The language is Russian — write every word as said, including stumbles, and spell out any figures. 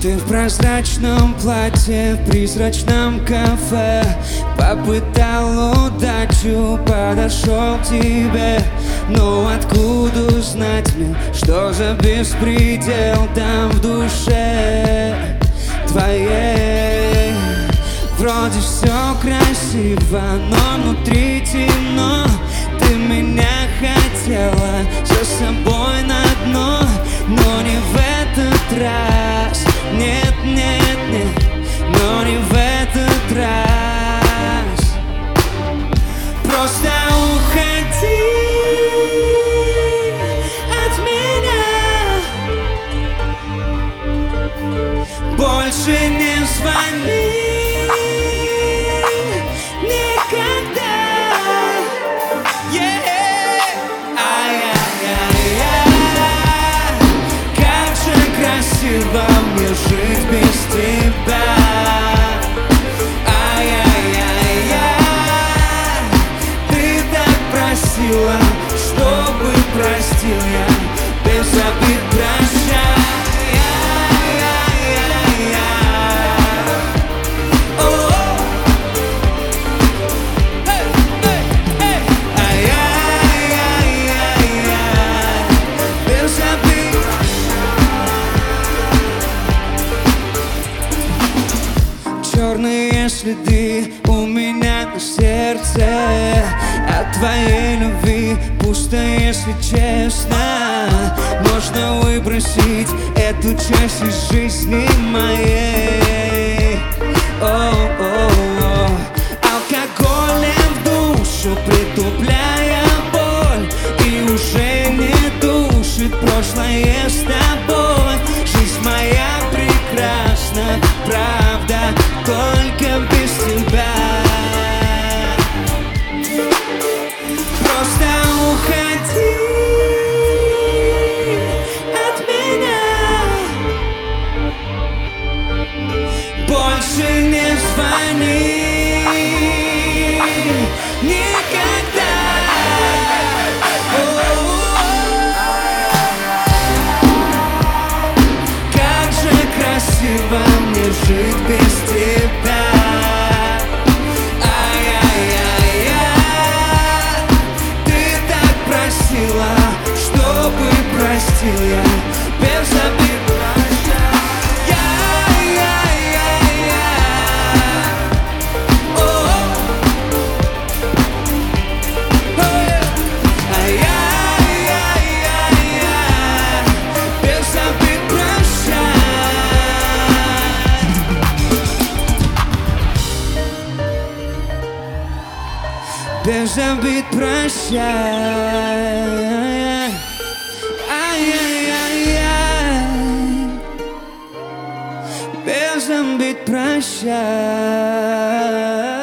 Ты в прозрачном платье, в призрачном кафе. Попытал удачу, подошел к тебе. Но откуда узнать мне, что за беспредел там в душе твоей? Вроде все красиво, но внутри темно. Ты меня хотела за собой на дно, но не в этот раз. Нет, нет, нет, но не в этот раз. Просто уходи от меня, больше не звони никогда. Yeah. Ай-яй-яй-яй, как же красиво мне жить без тебя. Ай-яй-яй-яй, ты так просила, чтобы простил я, без обид прощай. Черные следы у меня на сердце от твоей любви, пусто, если честно. Можно выбросить эту часть из жизни моей. О-о-о. Алкоголем в душу, притупляя боль, и уже не душит прошлое с тобой. Жизнь моя прекрасна, правда, только без тебя. Просто уходи от меня, больше не звони никогда. Как же красиво мне жить без тебя. Ай-яй-яй-яй, ты так просила, чтобы простил я, без обид прощай. Яй-яй-яй-яй, о-о. Ай-яй-яй-яй, без обид прощай. Без обид прощай. Ай-яй-яй-яй, без обид прощай.